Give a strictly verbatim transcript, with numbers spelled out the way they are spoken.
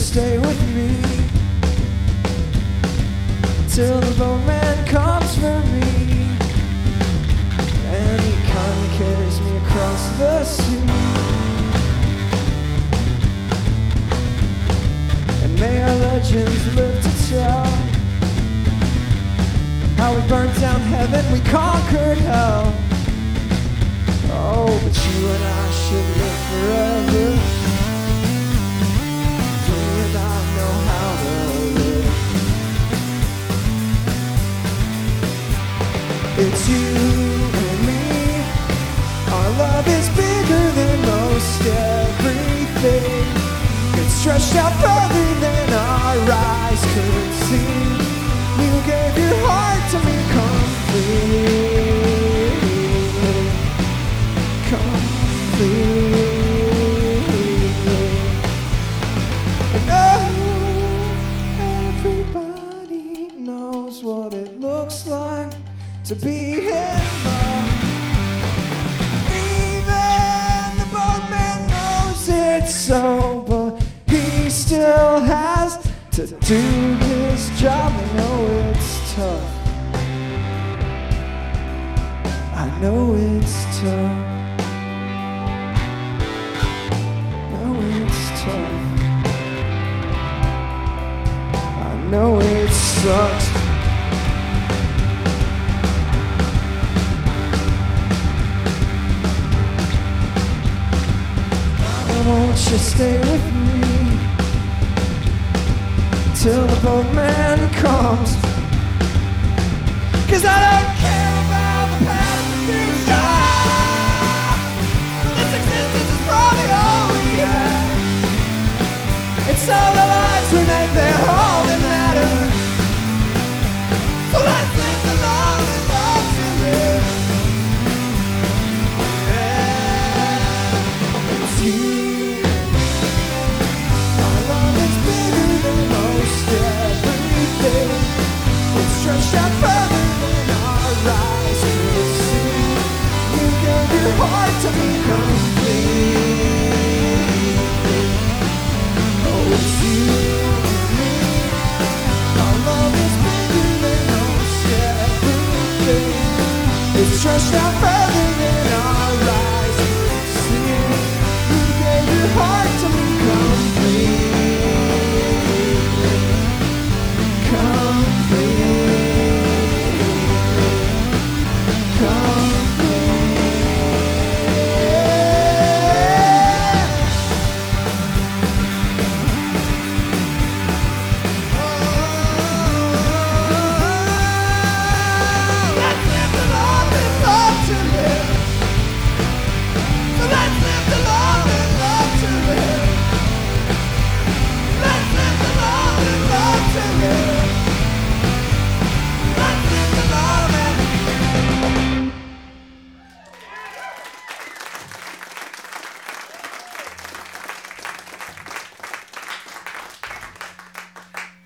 stay with me till the boatman comes for me, and he kindly carries me across the sea. And may our legends live to tell how we burnt down heaven, we conquered hell. Oh, but you and I should live forever. You and I know how to live. It's you and me. Our love is bigger than most everything. It's stretched out further than our eyes could see. You gave your heart to me completely, completely. And oh, everybody knows what it looks like to be in love. Even the boatman knows it's so, but he still has to do his job. I know it's tough. I know it's tough. I know it's tough. I know it sucks. Won't you stay with me till the boatman comes? 'Cause I don't care about the past and future. This existence is probably all we have. It's all the lives we make, they're all that matter. So let's live the long and long to live. Yeah, it's you. Stretched out further than our eyes could see. You gave your heart to me completely. Oh, it's you and me. Our love is bigger than most everything. It's stretched out further than our eyes could see. You gave your heart to me completely, completely. Come